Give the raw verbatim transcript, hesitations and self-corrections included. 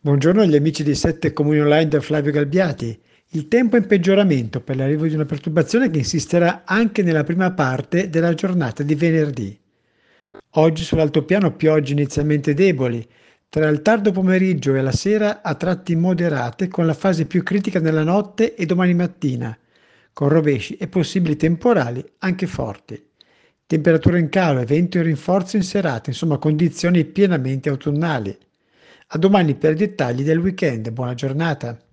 Buongiorno agli amici di Sette Comuni Online da Flavio Galbiati. Il tempo è in peggioramento per l'arrivo di una perturbazione che insisterà anche nella prima parte della giornata di venerdì. Oggi sull'altopiano piogge inizialmente deboli, tra il tardo pomeriggio e la sera a tratti moderate, con la fase più critica nella notte e domani mattina, con rovesci e possibili temporali anche forti. Temperatura in calo e vento in rinforzo in serata, insomma condizioni pienamente autunnali. A domani per i dettagli del weekend. Buona giornata.